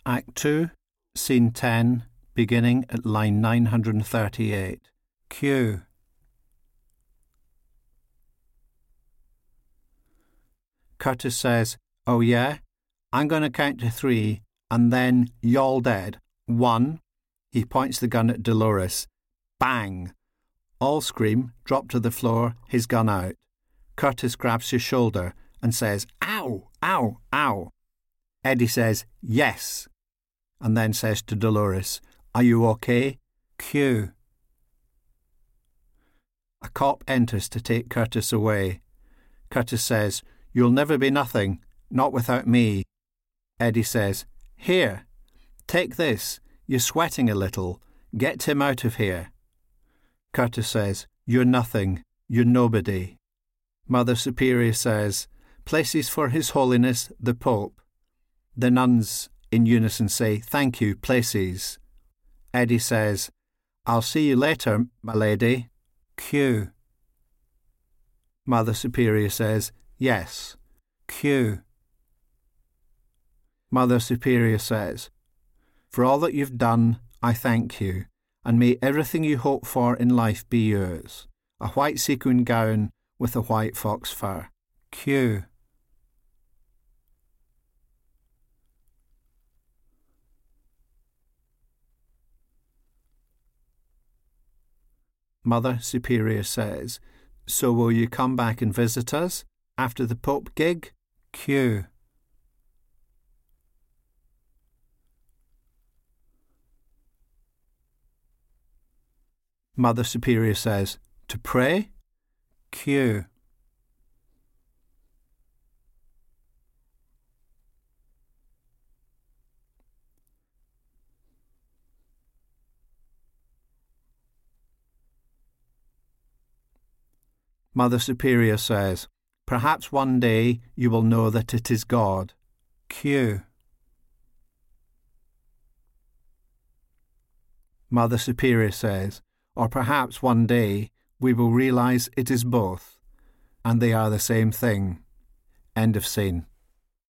Act 2, Scene 10, beginning at line 938. Cue. Curtis says, "Oh yeah? I'm going to count to 3, and then y'all dead. 1. He points the gun at Dolores. Bang! All scream, drop to the floor, his gun out. Curtis grabs his shoulder and says, "Ow! Ow! Ow!" Eddie says, "Yes," and then says to Dolores, "Are you okay?" Cue. A cop enters to take Curtis away. Curtis says, "You'll never be nothing, not without me." Eddie says, "Here, take this. You're sweating a little. Get Tim out of here." Curtis says, "You're nothing. You're nobody." Mother Superior says, "Places for His Holiness the Pope." The nuns in unison say, "Thank you, places." Eddie says, "I'll see you later, my lady." Cue. Mother Superior says, "Yes." Cue. Mother Superior says, "For all that you've done, I thank you, and may everything you hope for in life be yours. A white sequin gown with a white fox fur." Cue. Mother Superior says, "So will you come back and visit us after the Pope gig?" Cue. Mother Superior says, "To pray?" Cue. Mother Superior says, "Perhaps one day you will know that it is God." Cue. Mother Superior says, "Or perhaps one day we will realize it is both, and they are the same thing." End of scene.